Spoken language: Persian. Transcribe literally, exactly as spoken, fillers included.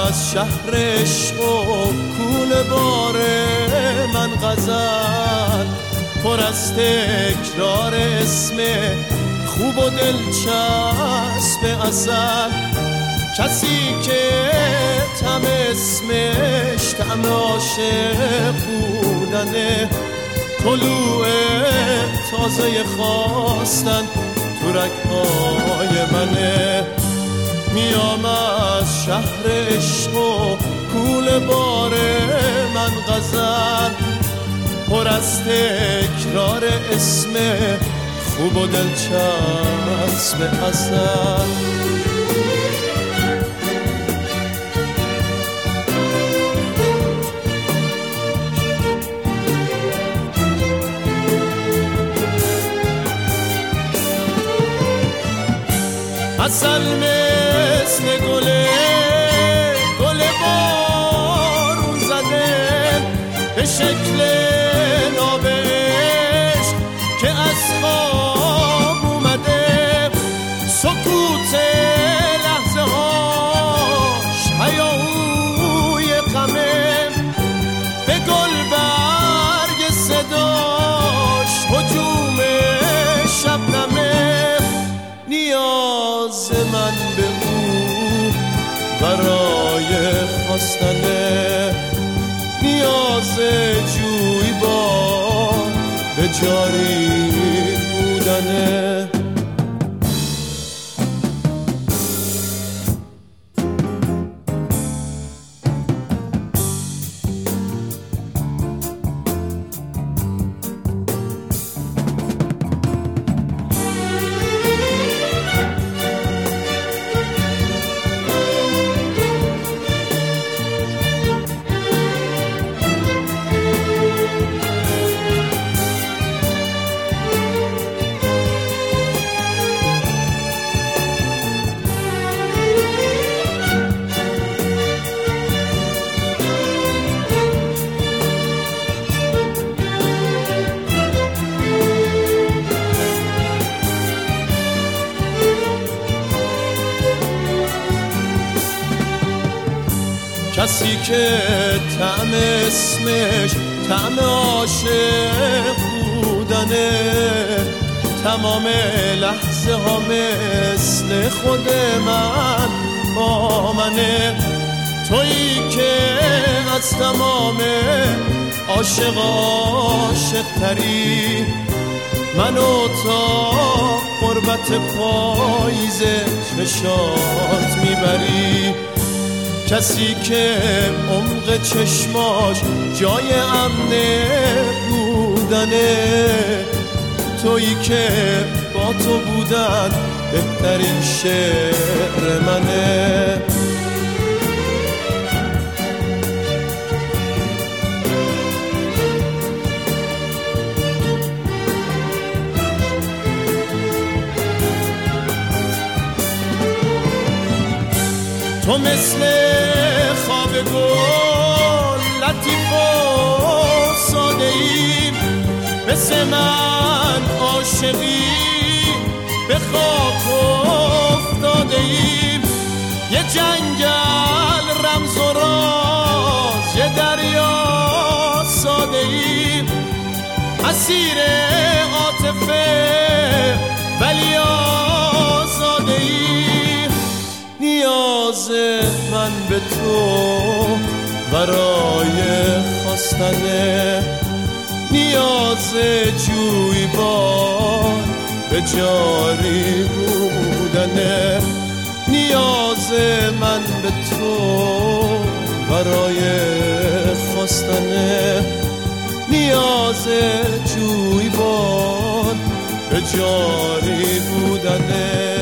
از شهر عشق و کوله بار من غزل پر از تکرار اسم خوب و دلچسب اصل. کسی که طعم اسمش طعم عاشق بودنه، طلوع تازه خواستن تو رگ‌های منه. میام از شهر عشق و کوله بار من غزل پر از تکرار اسم خوب و دلچسب اصل. اصل مثل گله گل بارون زده به شکل نابش که از خواب اومده. سکوت لحظه هاش هیاهوی غمه، به گل برگ صداش هجوم شبنمه. نیاز من به او برای خواستنه، نیاز جویبار به جاری بودنه. کسی که طعم اسمش طعم عاشق بودنه، تمام لحظه ها مثل خود من با منه. تویی که از تمام عاشق عاشق تری، منو تا قربت پاییز چشات میبری. کسی که عمق چشماش جای امنه بودنه، تویی که با تو بودن بهترین شعر منه. تو مثل خواب گل لطیف و ساده ای، مثل من عاشقی به خاک افتاده ای. یه جنگل رمز و راز، یه دریا ساده ای، اسیر عاطفه ولی آزاده ای. نیاز من به تو برای خواستنه، نیاز جویبار به جاری بودنه. نیاز من به تو برای خواستنه، نیاز جویبار به جاری بودنه.